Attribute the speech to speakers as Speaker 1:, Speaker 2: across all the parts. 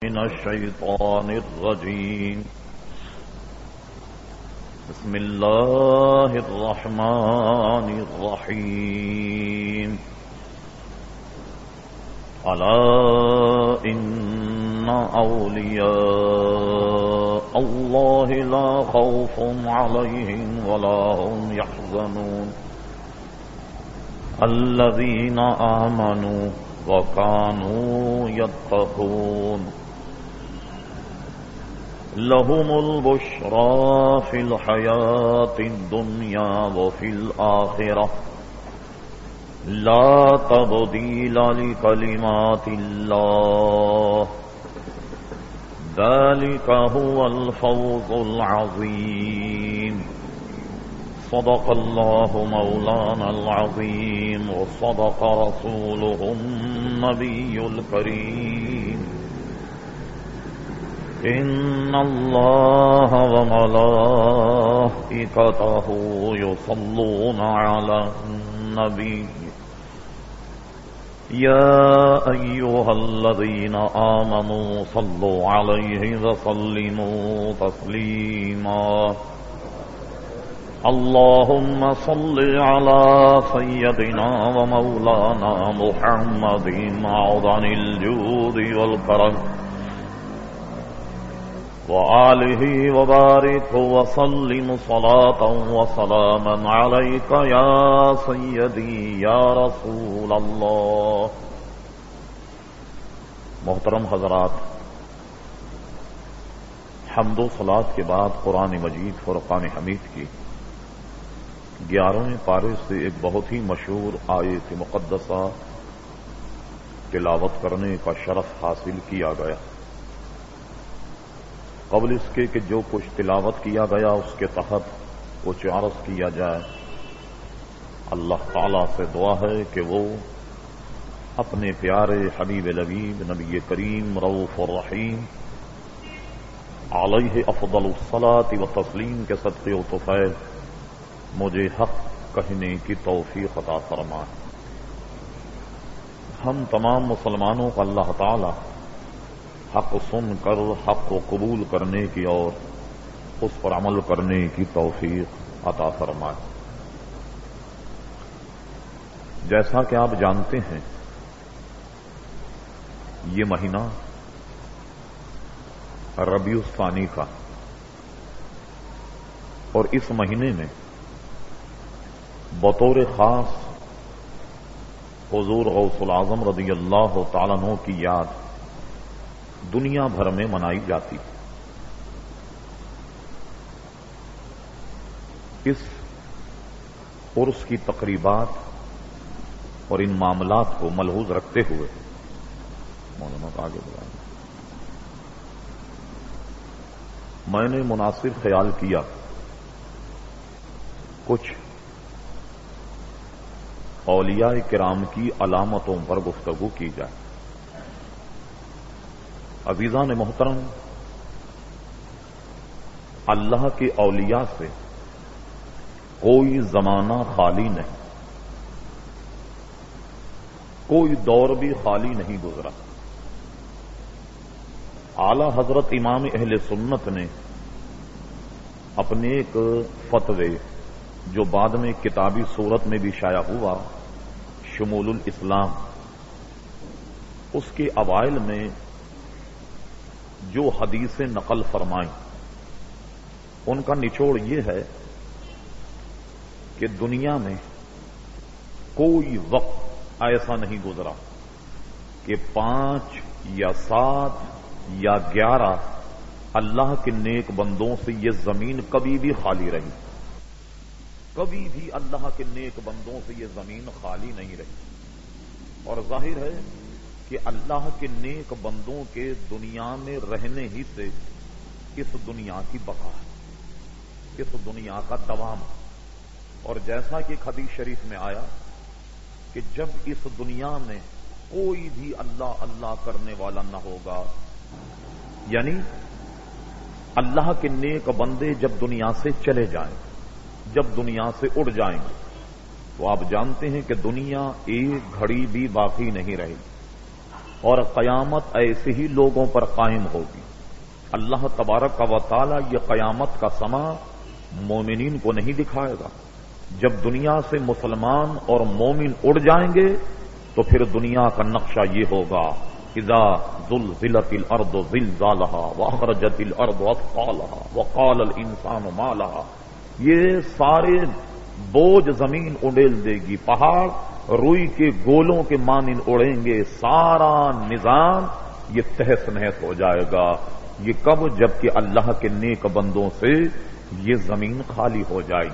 Speaker 1: من الشيطان الرجيم. بسم الله الرحمن الرحيم. ألا إن أولياء الله لا خوف عليهم ولا هم يحزنون الذين آمنوا وكانوا يتقون لهم البشرى في الحياة الدنيا وفي الآخرة لا تبديل لكلمات الله ذلك هو الفوز العظيم. صدق الله مولانا العظيم وصدق رسوله النبي الكريم. إن الله وملائكته يصلون على النبي يا أيها الذين آمنوا صلوا عليه وسلموا تسليما. اللهم صل على سيدنا ومولانا محمد معدن الجود والكرم وآله وبارك وسلم صلاة وسلاما عليك يا سيدي يا رسول الله. محترم حضرات، حمد و صلاۃ کے بعد قرآن مجید فرقان حمید کی 11ویں پارے سے ایک بہت ہی مشہور آیت مقدسہ تلاوت کرنے کا شرف حاصل کیا گیا. قبل اس کے کہ جو کچھ تلاوت کیا گیا اس کے تحت کچھ عرض کیا جائے، اللہ تعالی سے دعا ہے کہ وہ اپنے پیارے حبیب لبیب نبی کریم رؤوف الرحیم علیہ افضل الصلاۃ و تسلیم کے صدقے و طفیل مجھے حق کہنے کی توفیق عطا فرمائے. ہم تمام مسلمانوں کا اللہ تعالی حق سن کر حق کو قبول کرنے کی اور اس پر عمل کرنے کی توفیق عطا فرمائے. جیسا کہ آپ جانتے ہیں، یہ مہینہ ربیع الثانی کا، اور اس مہینے میں بطور خاص حضور غوث العظم رضی اللہ تعالیٰ عنہ کی یاد دنیا بھر میں منائی جاتی. اس عرس کی تقریبات اور ان معاملات کو ملحوظ رکھتے ہوئے مولانا کو آگے بلائیں، میں نے مناسب خیال کیا کچھ اولیاء کرام کی علامتوں پر گفتگو کی جائے. عزیزان محترم، اللہ کے اولیاء سے کوئی زمانہ خالی نہیں، کوئی دور بھی خالی نہیں گزرا. اعلی حضرت امام اہل سنت نے اپنے ایک فتوے جو بعد میں کتابی صورت میں بھی شائع ہوا، شمول الاسلام، اس کے اوائل میں جو حدیثیں نقل فرمائیں ان کا نچوڑ یہ ہے کہ دنیا میں کوئی وقت ایسا نہیں گزرا کہ 5 یا 7 یا 11 اللہ کے نیک بندوں سے یہ زمین کبھی بھی خالی رہی. کبھی بھی اللہ کے نیک بندوں سے یہ زمین خالی نہیں رہی. اور ظاہر ہے کہ اللہ کے نیک بندوں کے دنیا میں رہنے ہی سے اس دنیا کی بقا ہے، اس دنیا کا دوام. اور جیسا کہ حدیث شریف میں آیا کہ جب اس دنیا میں کوئی بھی اللہ اللہ کرنے والا نہ ہوگا، یعنی اللہ کے نیک بندے جب دنیا سے چلے جائیں، جب دنیا سے اڑ جائیں گے، تو آپ جانتے ہیں کہ دنیا ایک گھڑی بھی باقی نہیں رہی. اور قیامت ایسے ہی لوگوں پر قائم ہوگی۔ اللہ تبارک و تعالی یہ قیامت کا سما مومنین کو نہیں دکھائے گا۔ جب دنیا سے مسلمان اور مومن اڑ جائیں گے تو پھر دنیا کا نقشہ یہ ہوگا، اذا زلزلت الارض زلزالها واخرجت الارض اثقالها وقال الانسان ما لها۔ یہ سارے بوجھ زمین اڑیل دے گی، پہاڑ روئی کے گولوں کے مانند اڑیں گے، سارا نظام یہ تہس نہس ہو جائے گا۔ یہ کب؟ جبکہ اللہ کے نیک بندوں سے یہ زمین خالی ہو جائے۔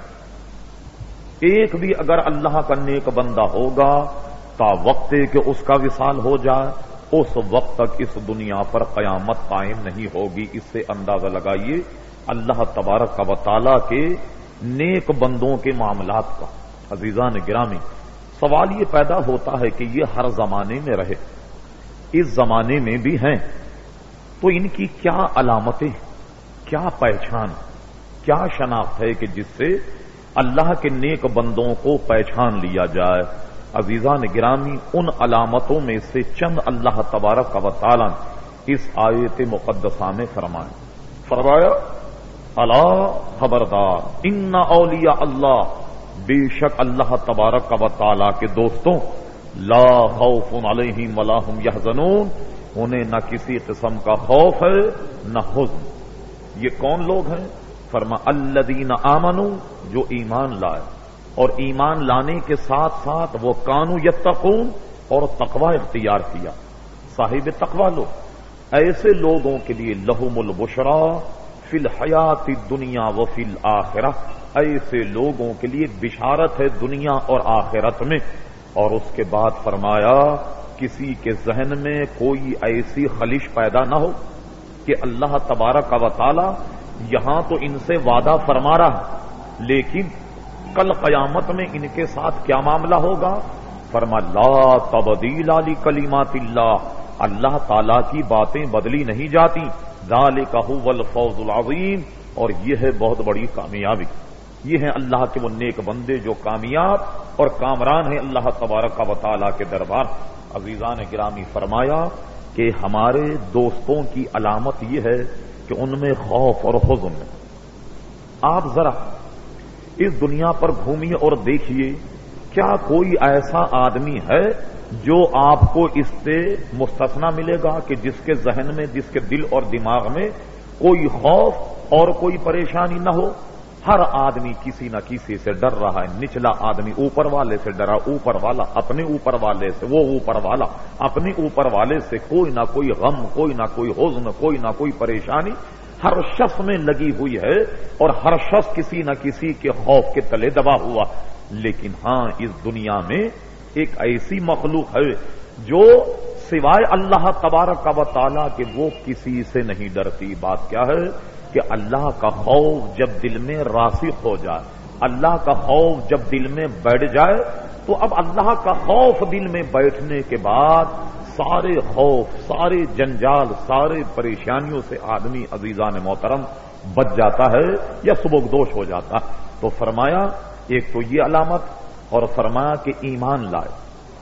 Speaker 1: ایک بھی اگر اللہ کا نیک بندہ ہوگا تا وقت کہ اس کا وصال ہو جائے، اس وقت تک اس دنیا پر قیامت قائم نہیں ہوگی۔ اس سے اندازہ لگائیے اللہ تبارک و تعالی کے نیک بندوں کے معاملات کا۔ عزیزان گرامی، سوال یہ پیدا ہوتا ہے کہ یہ ہر زمانے میں رہے، اس زمانے میں بھی ہیں، تو ان کی کیا علامتیں، کیا پہچان، کیا شناخت ہے کہ جس سے اللہ کے نیک بندوں کو پہچان لیا جائے؟ عزیزان گرامی، ان علامتوں میں سے چند اللہ تبارک و تعالی اس آیت مقدسہ میں فرمایا الا خبردار ان اولیاء اللہ، بے شک اللہ تبارک و تعالی کے دوستوں، لا خوف علیہم ولا هم یحزنون، انہیں نہ کسی قسم کا خوف ہے نہ حزن۔ یہ کون لوگ ہیں؟ فرما الذین آمنوا، جو ایمان لائے اور ایمان لانے کے ساتھ ساتھ وہ کانوا یتقون، اور تقوی اختیار کیا، صاحب تقوی لوگ، ایسے لوگوں کے لیے لہم البشرا فی الحیات الدنیا و فی الآخرہ، ایسے لوگوں کے لیے بشارت ہے دنیا اور آخرت میں۔ اور اس کے بعد فرمایا کسی کے ذہن میں کوئی ایسی خلش پیدا نہ ہو کہ اللہ تبارک و تعالی یہاں تو ان سے وعدہ فرما رہا ہے، لیکن کل قیامت میں ان کے ساتھ کیا معاملہ ہوگا؟ فرما لا تبدیل لکلمات اللہ، اللہ تعالی کی باتیں بدلی نہیں جاتی، ذالک ھو الفوز العظیم، اور یہ ہے بہت بڑی کامیابی۔ یہ ہیں اللہ کے وہ نیک بندے جو کامیاب اور کامران ہیں اللہ تبارک و تعالی کے دربار۔ عزیزان گرامی، فرمایا کہ ہمارے دوستوں کی علامت یہ ہے کہ ان میں خوف اور حزن ہے۔ آپ ذرا اس دنیا پر گھومیے اور دیکھیے، کیا کوئی ایسا آدمی ہے جو آپ کو اس سے مستثنا ملے گا کہ جس کے ذہن میں، جس کے دل اور دماغ میں کوئی خوف اور کوئی پریشانی نہ ہو؟ ہر آدمی کسی نہ کسی سے ڈر رہا ہے، نچلا آدمی اوپر والے سے ڈرا، اوپر والا اپنے اوپر والے سے، وہ اوپر والا اپنے اوپر والے سے، کوئی نہ کوئی غم، کوئی نہ کوئی حزن، کوئی نہ کوئی پریشانی ہر شخص میں لگی ہوئی ہے، اور ہر شخص کسی نہ کسی کے خوف کے تلے دبا ہوا۔ لیکن ہاں، اس دنیا میں ایک ایسی مخلوق ہے جو سوائے اللہ تبارک و تعالیٰ کے وہ کسی سے نہیں ڈرتی۔ بات کیا ہے کہ اللہ کا خوف جب دل میں راسخ ہو جائے، اللہ کا خوف جب دل میں بیٹھ جائے، تو اب اللہ کا خوف دل میں بیٹھنے کے بعد سارے خوف، سارے جنجال، سارے پریشانیوں سے آدمی عزیزان محترم بچ جاتا ہے یا سبکدوش ہو جاتا۔ تو فرمایا ایک تو یہ علامت، اور فرمایا کہ ایمان لائے۔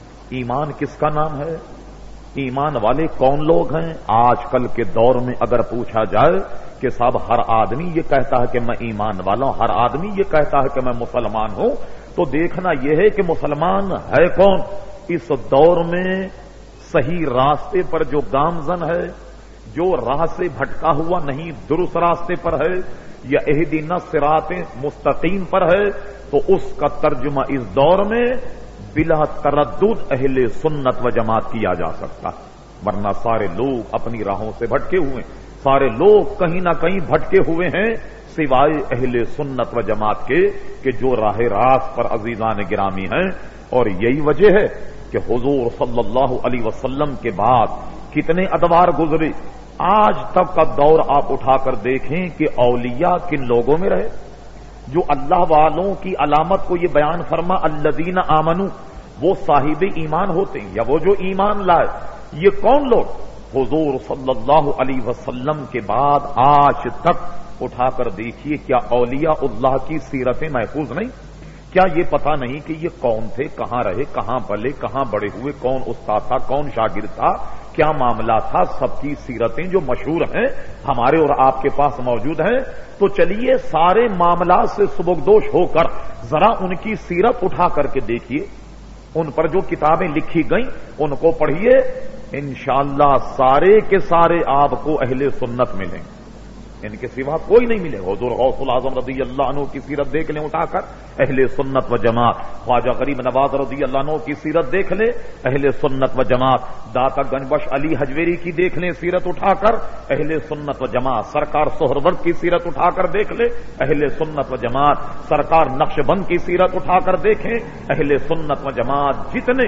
Speaker 1: ایمان کس کا نام ہے؟ ایمان والے کون لوگ ہیں؟ آج کل کے دور میں اگر پوچھا جائے کہ صاحب ہر آدمی یہ کہتا ہے کہ میں ایمان والا ہوں، ہر آدمی یہ کہتا ہے کہ میں مسلمان ہوں، تو دیکھنا یہ ہے کہ مسلمان ہے کون؟ اس دور میں صحیح راستے پر جو گامزن ہے، جو راہ سے بھٹکا ہوا نہیں، درست راستے پر ہے، یا اہدنا الصراط مستقیم پر ہے، تو اس کا ترجمہ اس دور میں بلا تردد اہل سنت و جماعت کیا جا سکتا، ورنہ سارے لوگ اپنی راہوں سے بھٹکے ہوئے، سارے لوگ کہیں نہ کہیں بھٹکے ہوئے ہیں، سوائے اہل سنت و جماعت کے کہ جو راہ راست پر عزیزان گرامی ہیں۔ اور یہی وجہ ہے کہ حضور صلی اللہ علیہ وسلم کے بعد کتنے ادوار گزرے، آج تک کا دور آپ اٹھا کر دیکھیں کہ اولیاء کن لوگوں میں رہے؟ جو اللہ والوں کی علامت کو یہ بیان فرما الذین آمنوا، وہ صاحب ایمان ہوتے ہیں، یا وہ جو ایمان لائے۔ یہ کون لوگ؟ حضور صلی اللہ علیہ وسلم کے بعد آج تک اٹھا کر دیکھیے، کیا اولیاء اللہ کی سیرتیں محفوظ نہیں؟ کیا یہ پتا نہیں کہ یہ کون تھے، کہاں رہے، کہاں پلے، کہاں بڑے ہوئے، کون استاد تھا، کون شاگرد تھا؟ کیا معاملہ تھا، سب کی سیرتیں جو مشہور ہیں ہمارے اور آپ کے پاس موجود ہیں، تو چلیے سارے معاملات سے سبکدوش ہو کر ذرا ان کی سیرت اٹھا کر کے دیکھیے، ان پر جو کتابیں لکھی گئیں ان کو پڑھیے، انشاءاللہ سارے کے سارے آپ کو اہل سنت ملیں گے، ان کے سوا کوئی نہیں ملے گا۔ حضور غوث العظم رضی اللہ عنہ کی سیرت دیکھ لیں اٹھا کر، اہل سنت و جماعت، خواجہ غریب نواز رضی اللہ عنہ کی سیرت دیکھ لیں، اہل سنت و جماعت، داتا گنج بخش علی حجویری کی دیکھ لیں سیرت اٹھا کر، اہل سنت و جماعت، سرکار سہرورد کی سیرت اٹھا کر دیکھ لیں، اہل سنت و جماعت، سرکار نقش بند کی سیرت اٹھا کر دیکھیں، اہل سنت و جماعت، جتنے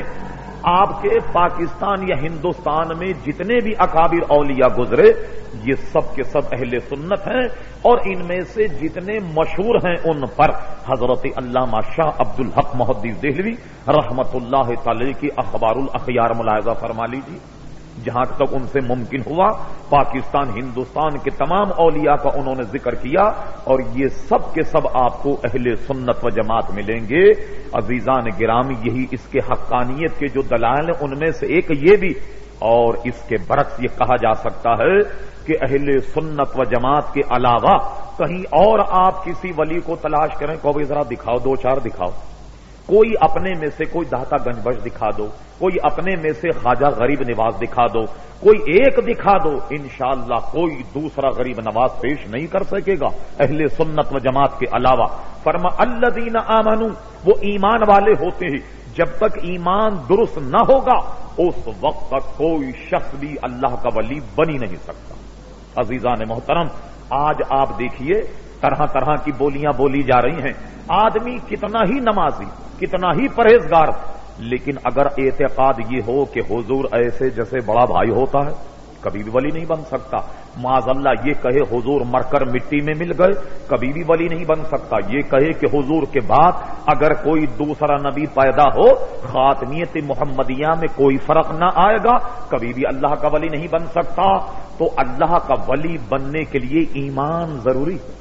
Speaker 1: آپ کے پاکستان یا ہندوستان میں جتنے بھی اکابر اولیاء گزرے یہ سب کے سب اہل سنت ہیں، اور ان میں سے جتنے مشہور ہیں ان پر حضرت علامہ شاہ عبد الحق محدث دہلوی رحمت اللہ تعالی کی اخبار الاخیار ملاحظہ فرما لیجیے، جہاں تک ان سے ممکن ہوا پاکستان ہندوستان کے تمام اولیاء کا انہوں نے ذکر کیا، اور یہ سب کے سب آپ کو اہل سنت و جماعت ملیں گے۔ عزیزان گرامی، یہی اس کے حقانیت کے جو دلائل ہیں ان میں سے ایک یہ بھی، اور اس کے برعکس یہ کہا جا سکتا ہے کہ اہل سنت و جماعت کے علاوہ کہیں اور آپ کسی ولی کو تلاش کریں، کو ذرا دکھاؤ، دو چار دکھاؤ، کوئی اپنے میں سے کوئی داتا گنج بخش دکھا دو، کوئی اپنے میں سے خواجہ غریب نواز دکھا دو، کوئی ایک دکھا دو، انشاءاللہ کوئی دوسرا غریب نواز پیش نہیں کر سکے گا اہل سنت و جماعت کے علاوہ۔ فرما الذین آمنوا، وہ ایمان والے ہوتے ہیں، جب تک ایمان درست نہ ہوگا اس وقت تک کوئی شخص بھی اللہ کا ولی بن ہی نہیں سکتا۔ عزیزان محترم، آج آپ دیکھیے طرح طرح کی بولیاں بولی جا رہی ہیں، آدمی کتنا ہی نمازی، کتنا ہی پرہیزگار، لیکن اگر اعتقاد یہ ہو کہ حضور ایسے جیسے بڑا بھائی ہوتا ہے، کبھی بھی ولی نہیں بن سکتا۔ معاذ اللہ یہ کہے حضور مر کر مٹی میں مل گئے، کبھی بھی ولی نہیں بن سکتا۔ یہ کہے کہ حضور کے بعد اگر کوئی دوسرا نبی پیدا ہو خاتمیت محمدیہ میں کوئی فرق نہ آئے گا، کبھی بھی اللہ کا ولی نہیں بن سکتا۔ تو اللہ کا ولی بننے کے لیے ایمان ضروری ہے،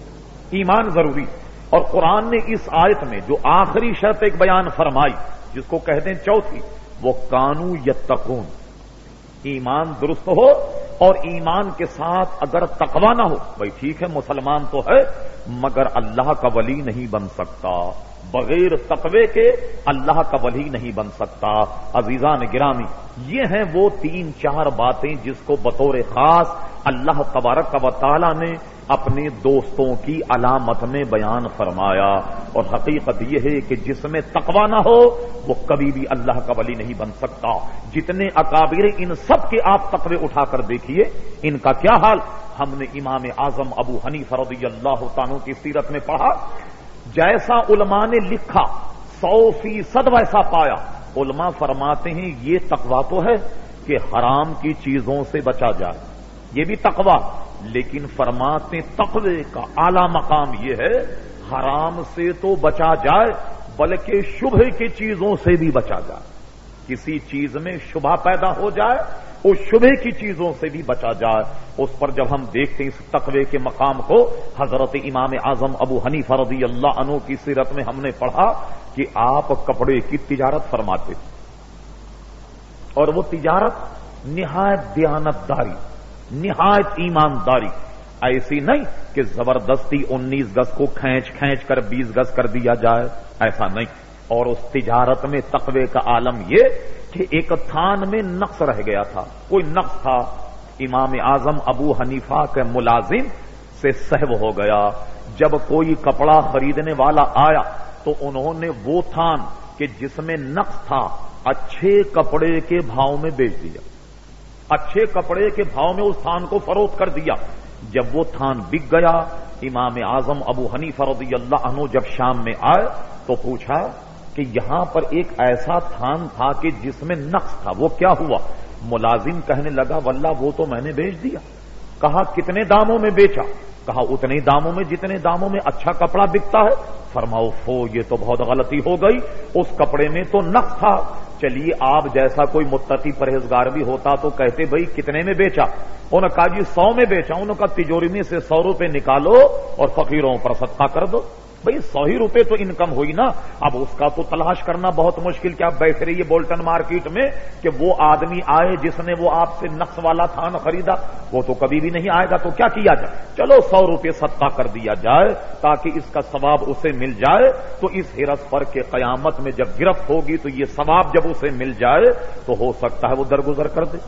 Speaker 1: ایمان ضروری۔ اور قرآن نے اس آیت میں جو آخری شرط ایک بیان فرمائی، جس کو کہتے ہیں چوتھی، وہ کانو یتقون، ایمان درست ہو اور ایمان کے ساتھ اگر تقوی نہ ہو، بھائی ٹھیک ہے مسلمان تو ہے مگر اللہ کا ولی نہیں بن سکتا، بغیر تقوی کے اللہ کا ولی نہیں بن سکتا۔ عزیزان گرامی، یہ ہیں وہ تین چار باتیں جس کو بطور خاص اللہ تبارک و تعالی نے اپنے دوستوں کی علامت میں بیان فرمایا، اور حقیقت یہ ہے کہ جس میں تقوی نہ ہو وہ کبھی بھی اللہ کا ولی نہیں بن سکتا۔ جتنے اکابر ان سب کے آپ تقوی اٹھا کر دیکھیے، ان کا کیا حال۔ ہم نے امام اعظم ابو حنیفہ رضی اللہ تعالیٰ کی سیرت میں پڑھا، جیسا علماء نے لکھا 100% ویسا پایا۔ علماء فرماتے ہیں یہ تقوی تو ہے کہ حرام کی چیزوں سے بچا جائے، یہ بھی تقوی، لیکن فرماتے تقوی کا اعلی مقام یہ ہے حرام سے تو بچا جائے بلکہ شبہ کی چیزوں سے بھی بچا جائے، کسی چیز میں شبہ پیدا ہو جائے اس شبہ کی چیزوں سے بھی بچا جائے۔ اس پر جب ہم دیکھتے ہیں اس تقوی کے مقام کو، حضرت امام اعظم ابو حنیفہ رضی اللہ عنہ کی سیرت میں ہم نے پڑھا کہ آپ کپڑے کی تجارت فرماتے تھے، اور وہ تجارت نہایت دیانتداری، نہایت ایمانداری، ایسی نہیں کہ زبردستی 19 گز کو کھینچ کر 20 گز کر دیا جائے، ایسا نہیں۔ اور اس تجارت میں تقوی کا عالم یہ کہ ایک تھان میں نقص رہ گیا تھا، کوئی نقص تھا، امام اعظم ابو حنیفہ کے ملازم سے سہو ہو گیا، جب کوئی کپڑا خریدنے والا آیا تو انہوں نے وہ تھان کہ جس میں نقص تھا اچھے کپڑے کے بھاؤ میں بیچ دیا، اچھے کپڑے کے بھاؤ میں اس تھان کو فروخت کر دیا۔ جب وہ تھان بک گیا، امام اعظم ابو حنیفہ رضی اللہ عنہ جب شام میں آئے تو پوچھا کہ یہاں پر ایک ایسا تھان تھا کہ جس میں نقص تھا، وہ کیا ہوا؟ ملازم کہنے لگا واللہ وہ تو میں نے بیچ دیا۔ کہا کتنے داموں میں بیچا؟ کہا اتنے داموں میں جتنے داموں میں اچھا کپڑا بکتا ہے۔ فرماؤ فو یہ تو بہت غلطی ہو گئی، اس کپڑے میں تو نقص تھا۔ چلیے آپ جیسا کوئی متقی پرہیزگار بھی ہوتا تو کہتے بھائی کتنے میں بیچا؟ انہوں نے کہا جی 100 میں بیچا۔ انہوں نے کہا تجوری میں سے 100 روپے نکالو اور فقیروں پر صدقہ کر دو۔ بھئی 100 ہی روپے تو انکم ہوئی نا. اب اس کا تو تلاش کرنا بہت مشکل. کیا بیٹھ رہی ہے بولٹن مارکیٹ میں کہ وہ آدمی آئے جس نے وہ آپ سے نقص والا تھان خریدا, وہ تو کبھی بھی نہیں آئے گا. تو کیا کیا جائے؟ چلو 100 روپے صدقہ کر دیا جائے تاکہ اس کا ثواب اسے مل جائے. تو اس حرص پر کہ قیامت میں جب گرفت ہوگی تو یہ ثواب جب اسے مل جائے تو ہو سکتا ہے وہ درگزر کر دے.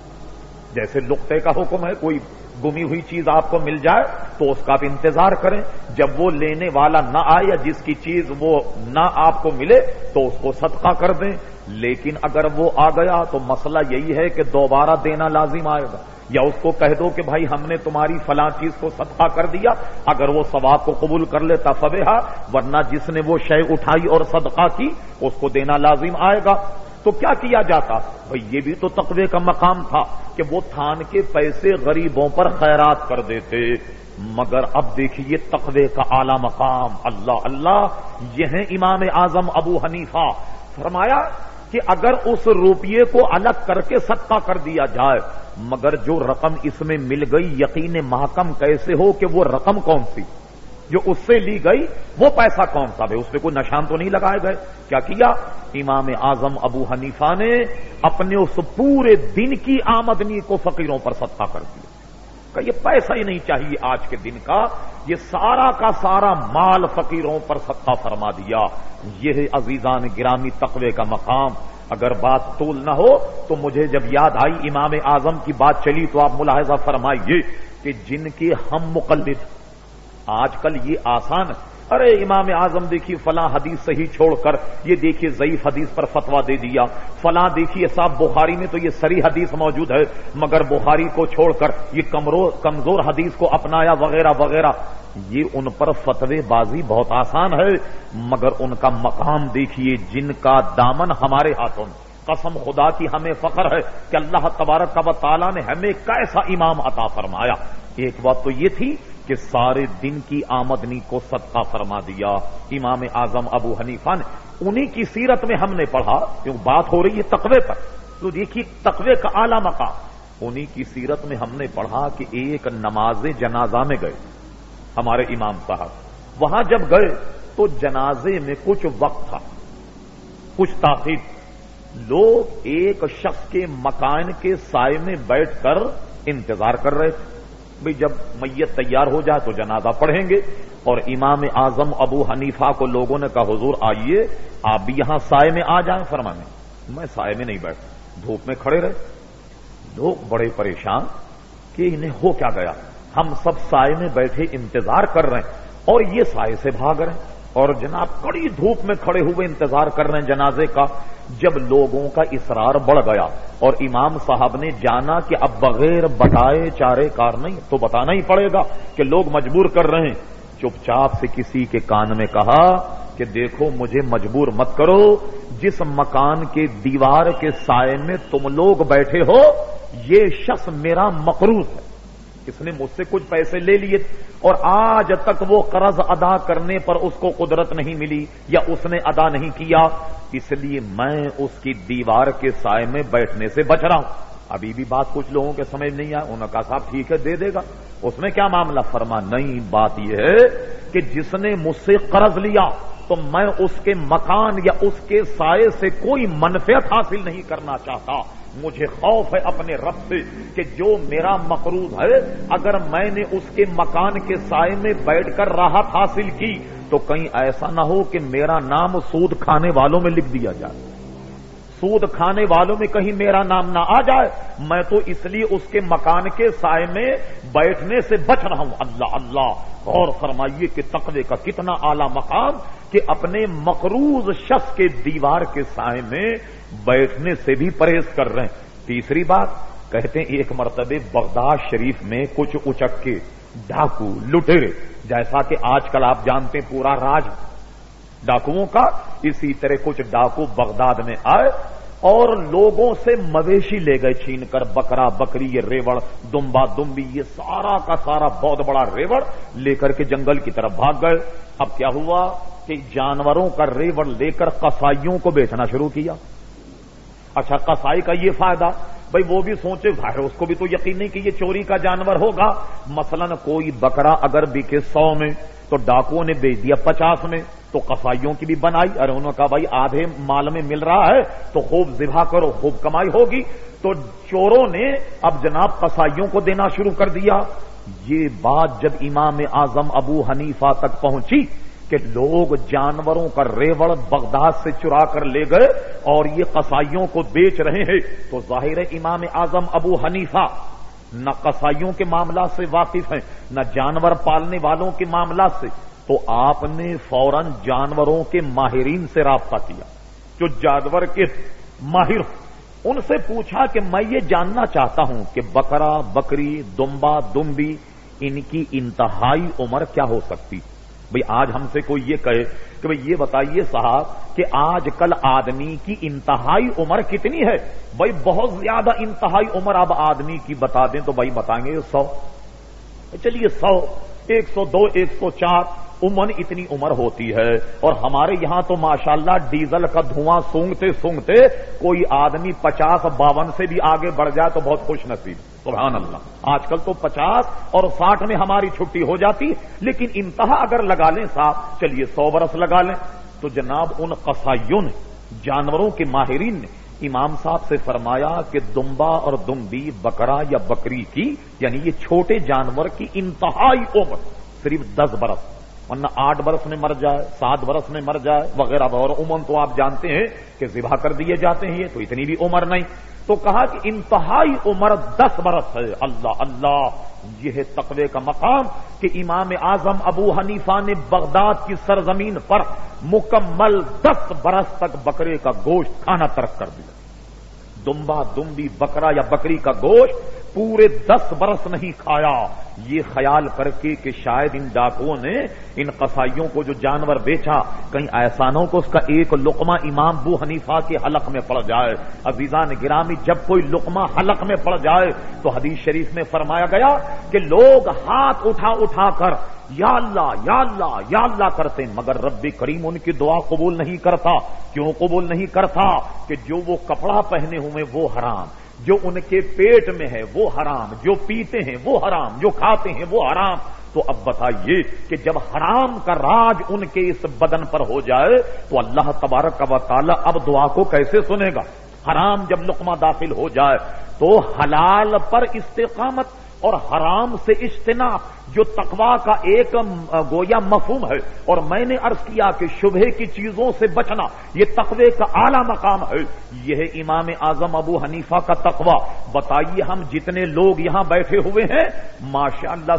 Speaker 1: جیسے لقطے کا حکم ہے, کوئی گمی ہوئی چیز آپ کو مل جائے تو اس کا بھی انتظار کریں. جب وہ لینے والا نہ آئے یا جس کی چیز وہ نہ آپ کو ملے تو اس کو صدقہ کر دیں. لیکن اگر وہ آ گیا تو مسئلہ یہی ہے کہ دوبارہ دینا لازم آئے گا. یا اس کو کہہ دو کہ بھائی ہم نے تمہاری فلاں چیز کو صدقہ کر دیا, اگر وہ ثواب کو قبول کر لیتا فبہا, ورنہ جس نے وہ شے اٹھائی اور صدقہ کی اس کو دینا لازم آئے گا. تو کیا کیا جاتا؟ بھئی یہ بھی تو تقوی کا مقام تھا کہ وہ تھان کے پیسے غریبوں پر خیرات کر دیتے. مگر اب دیکھیے تقوی کا اعلی مقام, اللہ اللہ, یہ ہے امام اعظم ابو حنیفہ. فرمایا کہ اگر اس روپیے کو الگ کر کے صدقہ کر دیا جائے, مگر جو رقم اس میں مل گئی یقین محکم کیسے ہو کہ وہ رقم کون سی, جو اس سے لی گئی وہ پیسہ کون سا ہے, اس پہ کوئی نشان تو نہیں لگائے گئے. کیا کیا امام اعظم ابو حنیفہ نے؟ اپنے اس پورے دن کی آمدنی کو فقیروں پر صدقہ کر دیا. کہ یہ پیسہ ہی نہیں چاہیے آج کے دن کا, یہ سارا کا سارا مال فقیروں پر صدقہ فرما دیا. یہ ہے عزیزان گرامی تقوی کا مقام. اگر بات طول نہ ہو تو مجھے جب یاد آئی امام اعظم کی بات چلی تو آپ ملاحظہ فرمائیے کہ جن کے ہم مقلد, آج کل یہ آسان ہے, ارے امام اعظم دیکھیے فلاں حدیث صحیح چھوڑ کر یہ دیکھیے ضعیف حدیث پر فتویٰ دے دیا, فلاں دیکھیے صاحب بخاری میں تو یہ صریح حدیث موجود ہے مگر بخاری کو چھوڑ کر یہ کمزور حدیث کو اپنایا وغیرہ وغیرہ. یہ ان پر فتوی بازی بہت آسان ہے, مگر ان کا مقام دیکھیے جن کا دامن ہمارے ہاتھوں میں. قسم خدا کی ہمیں فخر ہے کہ اللہ تبارک و تعالیٰ نے ہمیں کیسا امام عطا فرمایا. ایک بات تو یہ تھی کہ سارے دن کی آمدنی کو صدقہ فرما دیا امام اعظم ابو حنیفہ نے. انہی کی سیرت میں ہم نے پڑھا, کیوں بات ہو رہی ہے تقوی پر, تو دیکھیے تقوی کا اعلیٰ مقام. انہی کی سیرت میں ہم نے پڑھا کہ ایک نماز جنازہ میں گئے ہمارے امام صاحب. وہاں جب گئے تو جنازے میں کچھ وقت تھا, کچھ تاخیر. لوگ ایک شخص کے مکان کے سائے میں بیٹھ کر انتظار کر رہے تھے. بھئی جب میت تیار ہو جائے تو جنازہ پڑھیں گے. اور امام اعظم ابو حنیفہ کو لوگوں نے کہا حضور آئیے آپ بھی یہاں سائے میں آ جائیں. فرمانے میں سائے میں نہیں بیٹھا, دھوپ میں کھڑے رہے. لوگ بڑے پریشان کہ انہیں ہو کیا گیا, ہم سب سائے میں بیٹھے انتظار کر رہے ہیں اور یہ سائے سے بھاگ رہے ہیں, اور جناب کڑی دھوپ میں کھڑے ہوئے انتظار کر رہے ہیں جنازے کا. جب لوگوں کا اصرار بڑھ گیا اور امام صاحب نے جانا کہ اب بغیر بتائے چارے کار نہیں, تو بتانا ہی پڑے گا کہ لوگ مجبور کر رہے ہیں, چپ چاپ سے کسی کے کان میں کہا کہ دیکھو مجھے مجبور مت کرو, جس مکان کے دیوار کے سائے میں تم لوگ بیٹھے ہو یہ شخص میرا مقروض ہے, اس نے مجھ سے کچھ پیسے لے لیے اور آج تک وہ قرض ادا کرنے پر اس کو قدرت نہیں ملی یا اس نے ادا نہیں کیا, اس لیے میں اس کی دیوار کے سائے میں بیٹھنے سے بچ رہا ہوں. ابھی بھی بات کچھ لوگوں کے سمجھ نہیں آیا. انہوں نے کہا صاحب ٹھیک ہے دے دے گا. اس میں کیا معاملہ؟ فرما نہیں, بات یہ ہے کہ جس نے مجھ سے قرض لیا تو میں اس کے مکان یا اس کے سائے سے کوئی منفعت حاصل نہیں کرنا چاہتا. مجھے خوف ہے اپنے رب سے کہ جو میرا مقروض ہے اگر میں نے اس کے مکان کے سائے میں بیٹھ کر راحت حاصل کی تو کہیں ایسا نہ ہو کہ میرا نام سود کھانے والوں میں لکھ دیا جائے, سود کھانے والوں میں کہیں میرا نام نہ آ جائے. میں تو اس لیے اس کے مکان کے سائے میں بیٹھنے سے بچ رہا ہوں. اللہ اللہ, غور فرمائیے کہ تقوی کا کتنا اعلیٰ مقام کہ اپنے مقروض شخص کے دیوار کے سائے میں بیٹھنے سے بھی پرہیز کر رہے ہیں. تیسری بات کہتے ہیں ایک مرتبہ بغداد شریف میں کچھ اچکے ڈاکو لٹیرے, جیسا کہ آج کل آپ جانتے ہیں پورا راج ڈاکوؤں کا, اسی طرح کچھ ڈاکو بغداد میں آئے اور لوگوں سے مویشی لے گئے چھین کر, بکرا بکری, یہ ریوڑ دمبا دمبی, یہ سارا کا سارا بہت بڑا ریوڑ لے کر کے جنگل کی طرف بھاگ گئے. اب کیا ہوا کہ جانوروں کا ریوڑ لے کر قصائیوں کو بیچنا شروع کیا. اچھا قصائی کا یہ فائدہ, بھئی وہ بھی سوچے ظاہر اس کو بھی تو یقین نہیں کہ یہ چوری کا جانور ہوگا. مثلا کوئی بکرا اگر بکے 100 میں تو تو ڈاکوؤں نے بیچ دیا 50 میں، تو قصائیوں کی بھی بنائی. ارے انہوں نے کہا بھائی آدھے مال میں مل رہا ہے تو خوب ذبح کرو، خوب کمائی ہوگی. تو چوروں نے اب جناب قصائیوں کو دینا شروع کر دیا. یہ بات جب امام اعظم ابو حنیفہ تک پہنچی کہ لوگ جانوروں کا ریوڑ بغداد سے چرا کر لے گئے اور یہ قصائیوں کو بیچ رہے ہیں، تو ظاہر ہے امام اعظم ابو حنیفہ نہ قصائیوں کے معاملات سے واقف ہیں نہ جانور پالنے والوں کے معاملات سے. تو آپ نے فوراً جانوروں کے ماہرین سے رابطہ کیا، جو جانور کے ماہر، ان سے پوچھا کہ میں یہ جاننا چاہتا ہوں کہ بکرا، بکری، دمبا، دمبی، ان کی انتہائی عمر کیا ہو سکتی. بھئی آج ہم سے کوئی یہ کہے کہ بھئی یہ بتائیے صاحب کہ آج کل آدمی کی انتہائی عمر کتنی ہے؟ بھئی بہت زیادہ انتہائی عمر اب آدمی کی بتا دیں تو بھائی بتائیں گے 100. چلیے 100، 102، 104 عموماً اتنی عمر ہوتی ہے. اور ہمارے یہاں تو ماشاءاللہ ڈیزل کا دھواں سونگتے سونگتے کوئی آدمی 50-52 سے بھی آگے بڑھ جائے تو بہت خوش نصیب. سبحان اللہ. آج کل تو 50 اور 60 میں ہماری چھٹی ہو جاتی، لیکن انتہا اگر لگا لیں صاحب، چلیے 100 برس لگا لیں. تو جناب ان قصائیوں نے، جانوروں کے ماہرین نے امام صاحب سے فرمایا کہ دمبا اور دمبی، بکرا یا بکری کی، یعنی یہ چھوٹے جانور کی انتہائی عمر صرف 10 برس، ورنہ 8 برس میں مر جائے، 7 برس میں مر جائے وغیرہ. اور عموماً تو آپ جانتے ہیں کہ ذبح کر دیے جاتے ہیں، یہ تو اتنی بھی عمر نہیں. تو کہا کہ انتہائی عمر 10 برس ہے. اللہ اللہ، یہ ہے تقوی کا مقام کہ امام اعظم ابو حنیفہ نے بغداد کی سرزمین پر مکمل 10 برس تک بکرے کا گوشت کھانا ترک کر دیا. دمبا، دمبی، بکرا یا بکری کا گوشت پورے 10 برس نہیں کھایا. یہ خیال کر کے کہ شاید ان ڈاکوؤں نے ان قصائیوں کو جو جانور بیچا کہیں ایسا نہ ہو کہ اس کا ایک لقمہ امام ابو حنیفہ کے حلق میں پڑ جائے. عزیزان گرامی، جب کوئی لقمہ حلق میں پڑ جائے تو حدیث شریف میں فرمایا گیا کہ لوگ ہاتھ اٹھا اٹھا کر یا اللہ یا اللہ یا اللہ کرتے ہیں، مگر رب کریم ان کی دعا قبول نہیں کرتا. کیوں قبول نہیں کرتا؟ کہ جو وہ کپڑا پہنے ہوئے وہ حرام، جو ان کے پیٹ میں ہے وہ حرام، جو پیتے ہیں وہ حرام، جو کھاتے ہیں وہ حرام. تو اب بتائیے کہ جب حرام کا راج ان کے اس بدن پر ہو جائے تو اللہ تبارک و تعالی اب دعا کو کیسے سنے گا؟ حرام جب لقمہ داخل ہو جائے تو حلال پر استقامت اور حرام سے اجتناب جو تقویٰ کا ایک گویا مفہوم ہے، اور میں نے عرض کیا کہ شبہے کی چیزوں سے بچنا یہ تقوی کا اعلیٰ مقام ہے. یہ ہے امام اعظم ابو حنیفہ کا تقویٰ. بتائیے ہم جتنے لوگ یہاں بیٹھے ہوئے ہیں ماشاءاللہ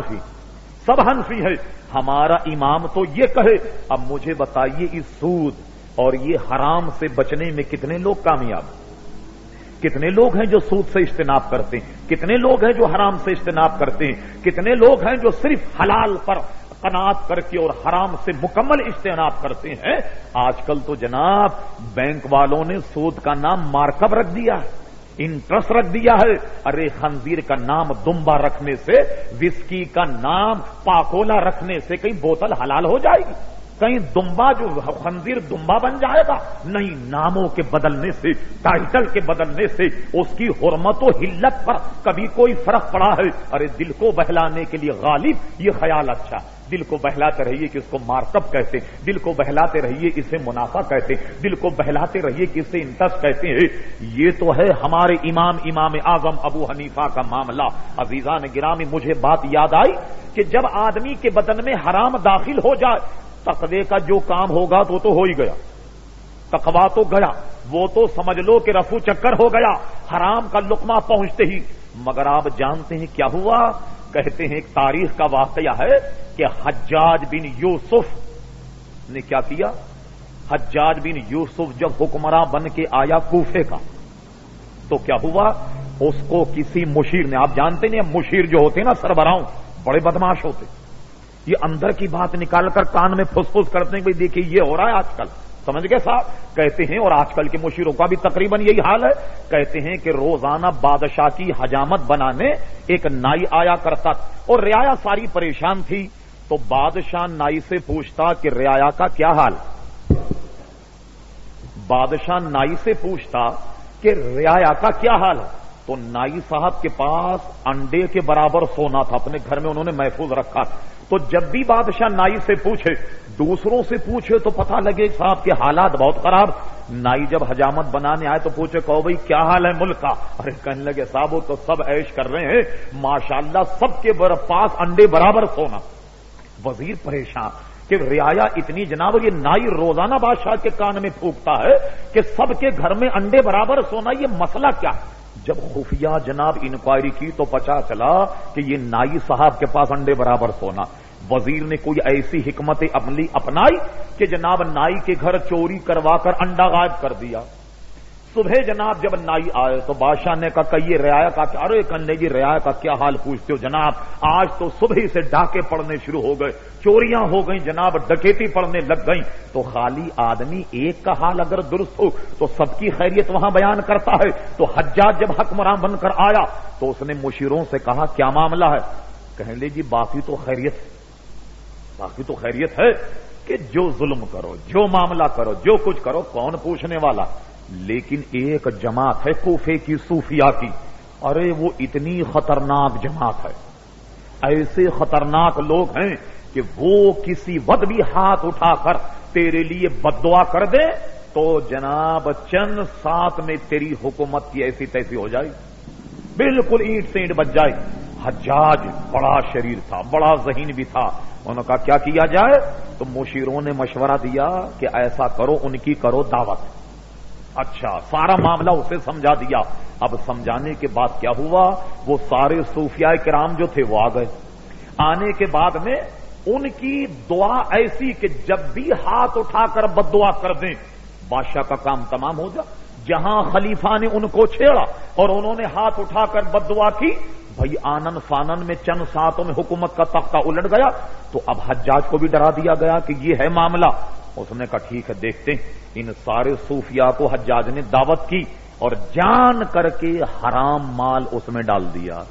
Speaker 1: سب حنفی ہے. ہمارا امام تو یہ کہے. اب مجھے بتائیے اس سود اور یہ حرام سے بچنے میں کتنے لوگ کامیاب ہیں؟ کتنے لوگ ہیں جو سود سے اجتناب کرتے ہیں؟ کتنے لوگ ہیں جو حرام سے اجتناب کرتے ہیں؟ کتنے لوگ ہیں جو صرف حلال پر قناعت کر کے اور حرام سے مکمل اجتناب کرتے ہیں؟ آج کل تو جناب بینک والوں نے سود کا نام مارکب رکھ دیا ہے، انٹرسٹ رکھ دیا ہے. ارے خنزیر کا نام دمبا رکھنے سے، وسکی کا نام پاکولا رکھنے سے کہیں بوتل حلال ہو جائے گی؟ کہیں دمبا جو خنزیر دمبا بن جائے گا؟ نہیں. ناموں کے بدلنے سے، ٹائٹل کے بدلنے سے اس کی حرمت و حلت پر کبھی کوئی فرق پڑا ہے؟ ارے دل کو بہلانے کے لیے غالب یہ خیال اچھا، دل کو بہلاتے رہیے کہ اس کو مارکب کہتے ہیں، دل کو بہلاتے رہیے اسے منافع کہتے ہیں، دل کو بہلاتے رہیے کہ اسے انٹرسٹ کہتے ہیں. یہ تو ہے ہمارے امام اعظم ابو حنیفہ کا معاملہ. عزیزان گرامی، مجھے بات یاد آئی کہ جب آدمی کے بدن میں حرام داخل ہو جائے تقوی کا جو کام ہوگا تو ہو ہی گیا. تقویٰ تو گیا، وہ تو سمجھ لو کہ رفو چکر ہو گیا حرام کا لقمہ پہنچتے ہی. مگر آپ جانتے ہیں کیا ہوا؟ کہتے ہیں ایک تاریخ کا واقعہ ہے کہ حجاج بن یوسف نے کیا کیا؟ حجاج بن یوسف جب حکمراں بن کے آیا کوفے کا تو کیا ہوا؟ اس کو کسی مشیر نے، آپ جانتے ہیں مشیر جو ہوتے ہیں نا سربراہوں، بڑے بدماش ہوتے، یہ اندر کی بات نکال کر کان میں پھس پھس کرتے ہیں کہ دیکھیے یہ ہو رہا ہے آج کل. سمجھ گئے صاحب؟ کہتے ہیں، اور آج کل کے مشیروں کا بھی تقریباً یہی حال ہے، کہتے ہیں کہ روزانہ بادشاہ کی حجامت بنانے ایک نائی آیا کرتا اور رعایا ساری پریشان تھی. تو بادشاہ نائی سے پوچھتا کہ رعایا کا کیا حال؟ بادشاہ نائی سے پوچھتا کہ رعایا کا کیا حال ہے؟ تو تو نائی صاحب کے پاس انڈے کے برابر سونا تھا، اپنے گھر میں انہوں نے محفوظ رکھا. تو جب بھی بادشاہ نائی سے پوچھے، دوسروں سے پوچھے تو پتہ لگے صاحب کے حالات بہت خراب. نائی جب حجامت بنانے آئے تو پوچھے کہو بھائی کیا حال ہے ملک کا؟ ارے کہنے لگے صاحب وہ تو سب عیش کر رہے ہیں ماشاءاللہ، سب کے پاس انڈے برابر سونا. وزیر پریشان کہ رعایا اتنی جناب، یہ نائی روزانہ بادشاہ کے کان میں پھونکتا ہے کہ سب کے گھر میں انڈے برابر سونا، یہ مسئلہ کیا؟ جب خفیہ جناب انکوائری کی تو پتا چلا کہ یہ نائی صاحب کے پاس انڈے برابر سونا. وزیر نے کوئی ایسی حکمت عملی اپنائی کہ جناب نائی کے گھر چوری کروا کر انڈا غائب کر دیا. صبح جناب جب نائی آئے تو بادشاہ نے کہا کہ یہ رعایا کا کیا؟ ارے کہنے جی رعایا کا کیا حال پوچھتے ہو جناب، آج تو صبح ہی سے ڈاکے پڑنے شروع ہو گئے، چوریاں ہو گئیں جناب، ڈکیتی پڑنے لگ گئیں. تو خالی آدمی ایک کا حال اگر درست ہو تو سب کی خیریت وہاں بیان کرتا ہے. تو حجاج جب حکمران بن کر آیا تو اس نے مشیروں سے کہا کیا معاملہ ہے؟ کہنے لے جی باقی تو خیریت ہے کہ جو ظلم کرو، جو معاملہ کرو، جو کچھ کرو، کون پوچھنے والا؟ لیکن ایک جماعت ہے کوفے کی صوفیاء کی، ارے وہ اتنی خطرناک جماعت ہے، ایسے خطرناک لوگ ہیں کہ وہ کسی وقت بھی ہاتھ اٹھا کر تیرے لیے بد دعا کر دے تو جناب چند ساتھ میں تیری حکومت کی ایسی تیسی ہو جائے، بالکل اینٹ سے اینٹ بچ جائے. حجاج بڑا شریر تھا، بڑا ذہین بھی تھا. انہوں نے کہا کیا کیا جائے؟ تو مشیروں نے مشورہ دیا کہ ایسا کرو، ان کی کرو دعوت. اچھا، سارا معاملہ اسے سمجھا دیا. اب سمجھانے کے بعد کیا ہوا، وہ سارے صوفیاء کرام جو تھے وہ آ گئے. آنے کے بعد میں ان کی دعا ایسی کہ جب بھی ہاتھ اٹھا کر بد دعا کر دیں بادشاہ کا کام تمام ہو جائے. جہاں خلیفہ نے ان کو چھیڑا اور انہوں نے ہاتھ اٹھا کر بد دعا کی، بھائی آنن فانن میں چند ساتوں میں حکومت کا تختہ الٹ گیا. تو اب حجاج کو بھی ڈرا دیا گیا کہ یہ ہے معاملہ. اس نے کہا ٹھیک ہے دیکھتے ہیں. ان سارے صوفیاء کو حجاج نے دعوت کی اور جان کر کے حرام مال اس میں ڈال دیا،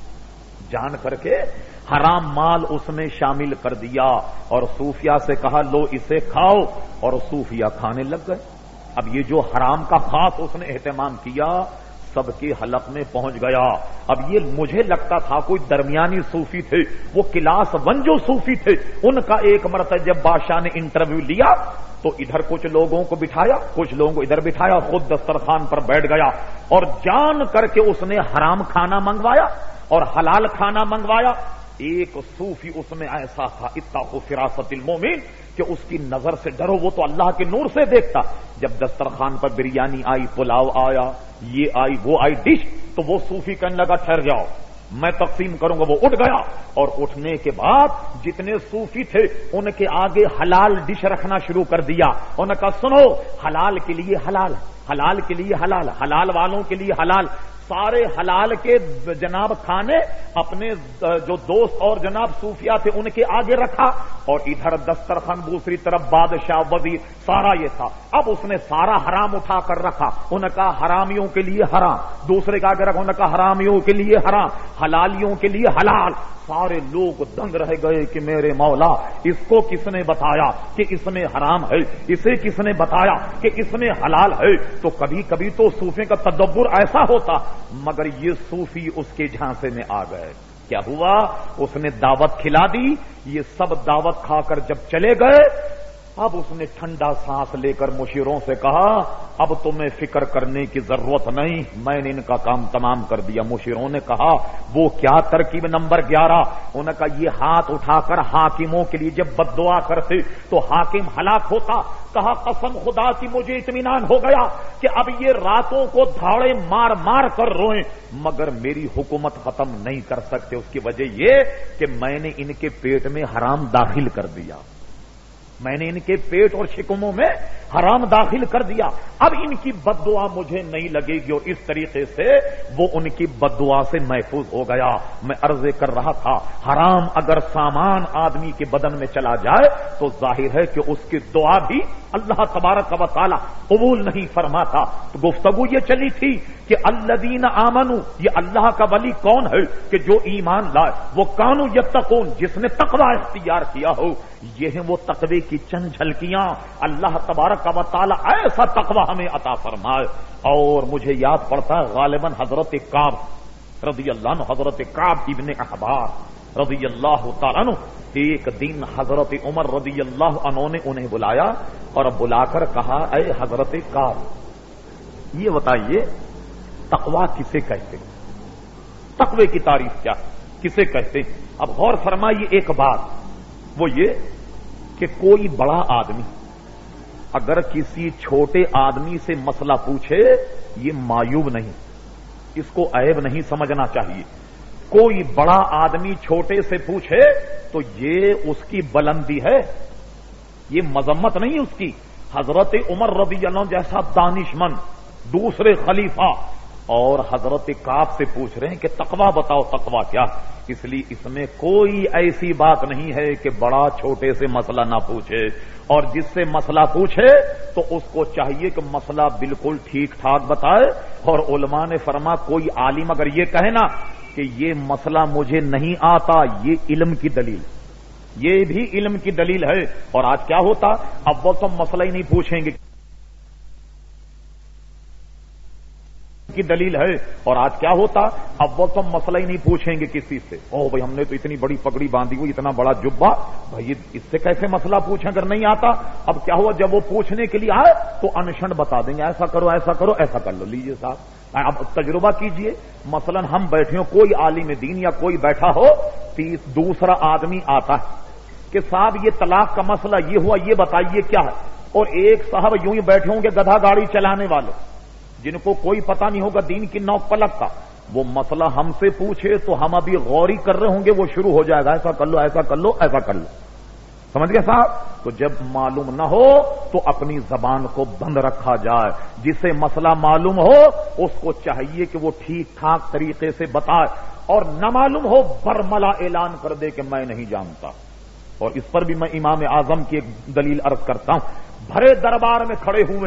Speaker 1: جان کر کے حرام مال اس میں شامل کر دیا اور صوفیاء سے کہا لو اسے کھاؤ، اور صوفیاء کھانے لگ گئے. اب یہ جو حرام کا خاص اس نے اہتمام کیا سب کے حلق میں پہنچ گیا. اب یہ مجھے لگتا تھا کوئی درمیانی صوفی تھے، وہ کلاس 1 جو صوفی تھے ان کا ایک مرتبہ جب بادشاہ نے انٹرویو لیا تو ادھر کچھ لوگوں کو بٹھایا، کچھ لوگوں کو ادھر بٹھایا، خود دسترخوان پر بیٹھ گیا اور جان کر کے اس نے حرام کھانا منگوایا اور حلال کھانا منگوایا. ایک صوفی اس میں ایسا تھا اتقوا فراست المومن کہ اس کی نظر سے ڈرو، وہ تو اللہ کے نور سے دیکھتا. جب دسترخوان پر بریانی آئی، پلاؤ آیا، یہ آئی وہ آئی ڈش، تو وہ صوفی کہنے لگا ٹھہر جاؤ میں تقسیم کروں گا. وہ اٹھ گیا اور اٹھنے کے بعد جتنے صوفی تھے ان کے آگے حلال ڈش رکھنا شروع کر دیا. انہوں نے کہا سنو، حلال کے لیے حلال، حلال کے لیے حلال، حلال والوں کے لیے حلال. سارے حلال کے جناب کھانے اپنے جو دوست اور جناب صوفیاء تھے ان کے آگے رکھا اور ادھر دسترخوان دوسری طرف بادشاہ وزیر سارا یہ تھا. اب اس نے سارا حرام اٹھا کر رکھا. انہوں نے کہا حرامیوں کے لیے حرام، دوسرے کے آگے رکھا، انہوں نے کہا حرامیوں کے لیے حرام، حلالیوں کے لیے حلال. سارے لوگ دنگ رہ گئے کہ میرے مولا اس کو کس نے بتایا کہ اس میں حرام ہے، اسے کس نے بتایا کہ اس میں حلال ہے. تو کبھی کبھی تو صوفی کا تدبر ایسا ہوتا، مگر یہ صوفی اس کے جھانسے میں آ گئے. کیا ہوا؟ اس نے دعوت کھلا دی. یہ سب دعوت کھا کر جب چلے گئے اب اس نے ٹھنڈا سانس لے کر مشیروں سے کہا اب تمہیں فکر کرنے کی ضرورت نہیں، میں نے ان کا کام تمام کر دیا. مشیروں نے کہا وہ کیا ترکیب نمبر 11؟ انہوں نے کہا یہ ہاتھ اٹھا کر حاکموں کے لیے جب بد دعا کرتے تو حاکم ہلاک ہوتا. کہا قسم خدا کی مجھے اطمینان ہو گیا کہ اب یہ راتوں کو دھاڑے مار مار کر روئیں مگر میری حکومت ختم نہیں کر سکتے. اس کی وجہ یہ کہ میں نے ان کے پیٹ میں حرام داخل کر دیا، میں نے ان کے پیٹ اور شکموں میں حرام داخل کر دیا. اب ان کی بد دعا مجھے نہیں لگے گی اور اس طریقے سے وہ ان کی بد دعا سے محفوظ ہو گیا. میں عرض کر رہا تھا حرام اگر سامان آدمی کے بدن میں چلا جائے تو ظاہر ہے کہ اس کی دعا بھی اللہ تبارک و تعالی قبول نہیں فرماتا. تو گفتگو یہ چلی تھی کہ الذین آمنوا، یہ اللہ کا ولی کون ہے کہ جو ایمان لائے، وہ کانوا یتقون، جس نے تقوی اختیار کیا ہو. یہ ہیں وہ تقوی کی چند جھلکیاں اللہ تبارک و تعالی ایسا تقوی ہمیں عطا فرمائے. اور مجھے یاد پڑتا ہے غالباً حضرت کعب رضی اللہ عنہ، حضرت کعب ابن احبار رضی اللہ تعالیٰ عنہ، ایک دن حضرت عمر رضی اللہ عنہ نے انہیں بلایا اور بلا کر کہا اے حضرت کعب یہ بتائیے تقوی کسے کہتے ہیں؟ تقوی کی تعریف کیا کسے کہتے ہیں؟ اب غور فرمائیے ایک بات، وہ یہ کہ کوئی بڑا آدمی اگر کسی چھوٹے آدمی سے مسئلہ پوچھے یہ معیوب نہیں، اس کو عیب نہیں سمجھنا چاہیے. کوئی بڑا آدمی چھوٹے سے پوچھے تو یہ اس کی بلندی ہے، یہ مذمت نہیں اس کی. حضرت عمر رضی اللہ عنہ جیسا دانش مند دوسرے خلیفہ اور حضرت کعب سے پوچھ رہے ہیں کہ تقوی بتاؤ تقوی کیا. اس لیے اس میں کوئی ایسی بات نہیں ہے کہ بڑا چھوٹے سے مسئلہ نہ پوچھے، اور جس سے مسئلہ پوچھے تو اس کو چاہیے کہ مسئلہ بالکل ٹھیک ٹھاک بتائے. اور علماء نے فرما کوئی عالم اگر یہ کہے نا کہ یہ مسئلہ مجھے نہیں آتا، یہ علم کی دلیل، یہ بھی علم کی دلیل ہے. اور آج کیا ہوتا، اب وہ تو مسئلہ ہی نہیں پوچھیں گے کی دلیل ہے. اور آج کیا ہوتا، اب وہ تو مسئلہ ہی نہیں پوچھیں گے کسی سے. او بھائی ہم نے تو اتنی بڑی پگڑی باندھی ہوئی، اتنا بڑا جبہ، بھائی اس سے کیسے مسئلہ پوچھیں اگر نہیں آتا. اب کیا ہوا، جب وہ پوچھنے کے لیے آئے تو انشن بتا دیں گے ایسا کرو ایسا کرو ایسا کر لو. لیجیے صاحب اب تجربہ کیجئے، مثلا ہم بیٹھے ہوں، کوئی عالم دین یا کوئی بیٹھا ہو، دوسرا آدمی آتا ہے کہ صاحب یہ طلاق کا مسئلہ یہ ہوا، یہ بتائیے کیا ہے. اور ایک صاحب یوں ہی بیٹھے ہوں گے گدھا گاڑی چلانے والے جن کو کوئی پتہ نہیں ہوگا دین کی نوک پلک کا، وہ مسئلہ ہم سے پوچھے تو ہم ابھی غوری کر رہے ہوں گے، وہ شروع ہو جائے گا ایسا کر لو ایسا کر لو ایسا کر لو. سمجھ گئے صاحب؟ تو جب معلوم نہ ہو تو اپنی زبان کو بند رکھا جائے. جسے مسئلہ معلوم ہو اس کو چاہیے کہ وہ ٹھیک ٹھاک طریقے سے بتائے، اور نہ معلوم ہو برملا اعلان کر دے کہ میں نہیں جانتا. اور اس پر بھی میں امام اعظم کی ایک دلیل عرض کرتا ہوں. بھرے دربار میں کھڑے ہوئے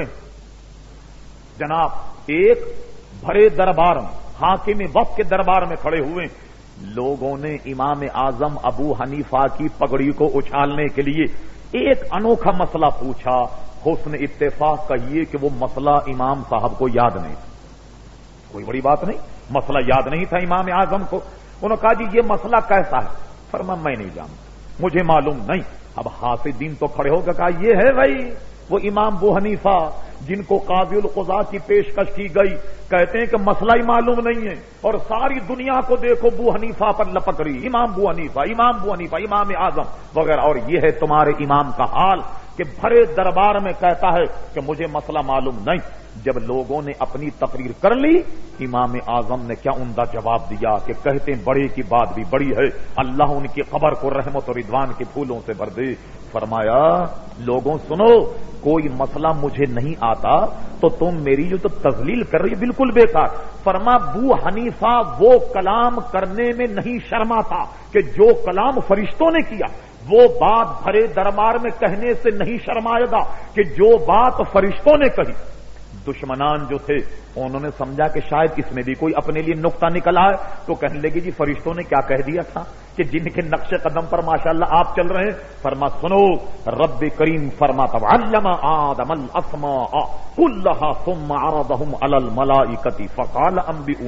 Speaker 1: جناب، ایک بھرے دربار میں حاکم وقت کے دربار میں کھڑے ہوئے، لوگوں نے امام اعظم ابو حنیفہ کی پگڑی کو اچھالنے کے لیے ایک انوکھا مسئلہ پوچھا. حسن اتفاق کہیے کہ وہ مسئلہ امام صاحب کو یاد نہیں تھا. کوئی بڑی بات نہیں، مسئلہ یاد نہیں تھا امام اعظم کو. انہوں نے کہا جی یہ مسئلہ کیسا ہے؟ فرمایا میں نہیں جانتا، مجھے معلوم نہیں. اب حافظین تو کھڑے ہو کے کہا یہ ہے بھائی وہ امام ابو حنیفہ جن کو قاضی القضات کی پیشکش کی گئی، کہتے ہیں کہ مسئلہ ہی معلوم نہیں ہے، اور ساری دنیا کو دیکھو ابو حنیفہ پر لپک رہی، امام ابو حنیفہ امام ابو حنیفہ امام اعظم وغیرہ. اور یہ ہے تمہارے امام کا حال کہ بھرے دربار میں کہتا ہے کہ مجھے مسئلہ معلوم نہیں. جب لوگوں نے اپنی تقریر کر لی، امام اعظم نے کیا عمدہ جواب دیا کہ کہتے ہیں بڑے کی بات بھی بڑی ہے، اللہ ان کی قبر کو رحمت و رضوان کے پھولوں سے بھر دے. فرمایا لوگوں سنو، کوئی مسئلہ مجھے نہیں آتا تو تم میری جو تو تذلیل کر رہی بالکل بیکار. فرما ابو حنیفہ وہ کلام کرنے میں نہیں شرماتا کہ جو کلام فرشتوں نے کیا، وہ بات بھرے دربار میں کہنے سے نہیں شرمائے گا کہ جو بات فرشتوں نے کہی. دشمنان جو تھے انہوں نے سمجھا کہ شاید اس میں بھی کوئی اپنے لیے نقطہ نکل آئے، تو کہنے لگے جی فرشتوں نے کیا کہہ دیا تھا کہ جن کے نقش قدم پر ماشاءاللہ آپ چل رہے ہیں. فرما سنو، رب کریم فرماتا علم آدم الاسماء كلها ثم عرضهم على الملائكة فقال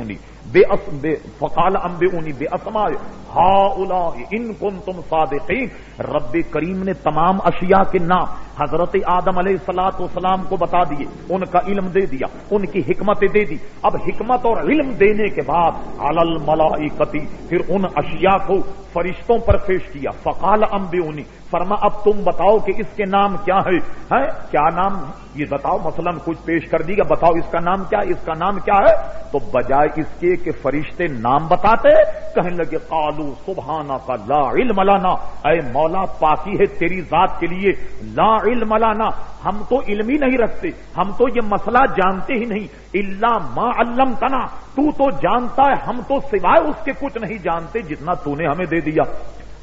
Speaker 1: انبئوني باسماء هؤلاء ان كنتم صادقين. رب کریم نے تمام اشیاء کے نام حضرت آدم علیہ الصلوۃ والسلام کو بتا دیے، ان کا علم دے دیا، ان کی حکمتیں دے دی. اب حکمت اور علم دینے کے بعد علی الملائکۃ، پھر ان اشیاء کو فرشتوں پر پیش کیا. فقال انبئونی، فرما اب تم بتاؤ کہ اس کے نام کیا ہے، کیا نام یہ بتاؤ. مثلا کچھ پیش کر دی گا، بتاؤ اس کا نام کیا، اس کا نام کیا ہے. تو بجائے اس کے کہ فرشتے نام بتاتے، کہنے لگے قالوا سبحانک لا علم لنا، اے مولا پاکی ہے تیری ذات کے لیے، لا علم لنا، ہم تو علم ہی نہیں رکھتے، ہم تو یہ مسئلہ جانتے ہی نہیں، الا ما علمتنا، تو جانتا ہے، ہم تو سوائے اس کے کچھ نہیں جانتے جتنا تو نے ہمیں دے دیا.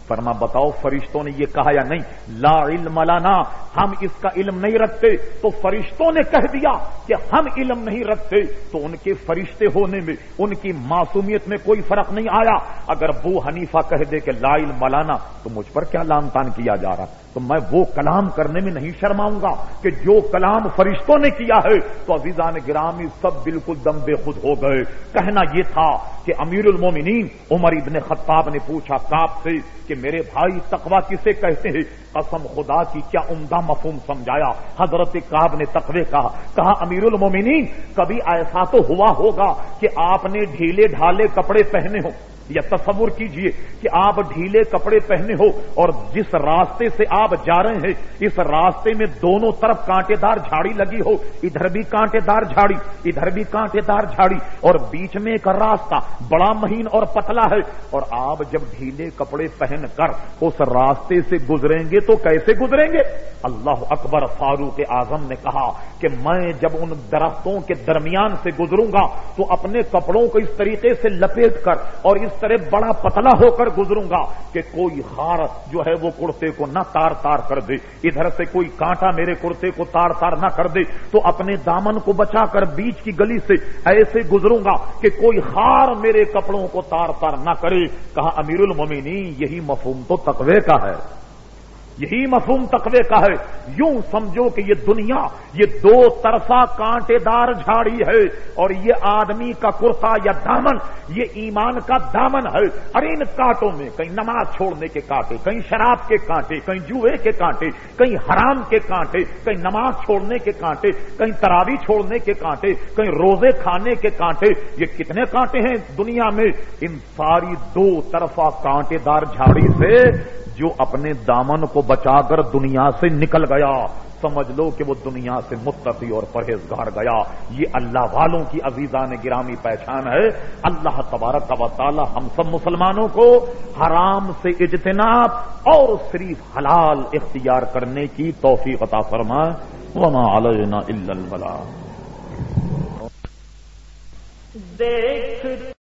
Speaker 1: فرما بتاؤ فرشتوں نے یہ کہا یا نہیں؟ لا علم لنا، ہم اس کا علم نہیں رکھتے. تو فرشتوں نے کہہ دیا کہ ہم علم نہیں رکھتے، تو ان کے فرشتے ہونے میں، ان کی معصومیت میں کوئی فرق نہیں آیا. اگر ابو حنیفہ کہہ دے کہ لا علم لنا، تو مجھ پر کیا لام تان کیا جا رہا؟ تو میں وہ کلام کرنے میں نہیں شرماؤں گا کہ جو کلام فرشتوں نے کیا ہے. تو عزیزان گرامی سب بالکل دم بے خود ہو گئے. کہنا یہ تھا کہ امیر المومنین عمر ابن خطاب نے پوچھا کعب سے کہ میرے بھائی تقوی کسے کہتے ہیں؟ قسم خدا کی کیا عمدہ مفہوم سمجھایا. حضرت کعب نے تقوی کہا امیر المومنین کبھی ایسا تو ہوا ہوگا کہ آپ نے ڈھیلے ڈھالے کپڑے پہنے ہو، یا تصور کیجئے کہ آپ ڈھیلے کپڑے پہنے ہو اور جس راستے سے آپ جا رہے ہیں اس راستے میں دونوں طرف کانٹے دار جھاڑی لگی ہو، ادھر بھی کانٹے دار جھاڑی ادھر بھی کانٹے دار جھاڑی، اور بیچ میں ایک راستہ بڑا مہین اور پتلا ہے، اور آپ جب ڈھیلے کپڑے پہن کر اس راستے سے گزریں گے تو کیسے گزریں گے؟ اللہ اکبر. فاروق اعظم نے کہا کہ میں جب ان درختوں کے درمیان سے گزروں گا تو اپنے کپڑوں کو اس طریقے سے لپیٹ کر اور اس طرح بڑا پتلا ہو کر گزروں گا کہ کوئی خار جو ہے وہ کرتے کو نہ تار تار کر دے، ادھر سے کوئی کانٹا میرے کرتے کو تار تار نہ کر دے. تو اپنے دامن کو بچا کر بیچ کی گلی سے ایسے گزروں گا کہ کوئی خار میرے کپڑوں کو تار تار نہ کرے. کہا امیر المومنین یہی مفہوم تو تقوی کا ہے، یہی مفہوم تقوی کا ہے. یوں سمجھو کہ یہ دنیا یہ دو طرفہ کانٹے دار جھاڑی ہے، اور یہ آدمی کا کرتا یا دامن یہ ایمان کا دامن ہے. اور ان کانٹوں میں کہیں نماز چھوڑنے کے کانٹے، کہیں شراب کے کانٹے، کہیں جوئے کے کانٹے، کہیں حرام کے کانٹے، کہیں نماز چھوڑنے کے کانٹے، کہیں تراویح چھوڑنے کے کانٹے، کہیں روزے کھانے کے کانٹے. یہ کتنے کانٹے ہیں دنیا میں؟ ان ساری دو طرفہ کانٹے دار جھاڑی سے جو اپنے دامن کو بچا کر دنیا سے نکل گیا سمجھ لو کہ وہ دنیا سے متقی اور پرہیزگار گیا. یہ اللہ والوں کی عزیزان گرامی پہچان ہے. اللہ تبارک و تعالی ہم سب مسلمانوں کو حرام سے اجتناب اور صرف حلال اختیار کرنے کی توفیق عطا فرمائے. وما علینا الا البلاغ. دیکھ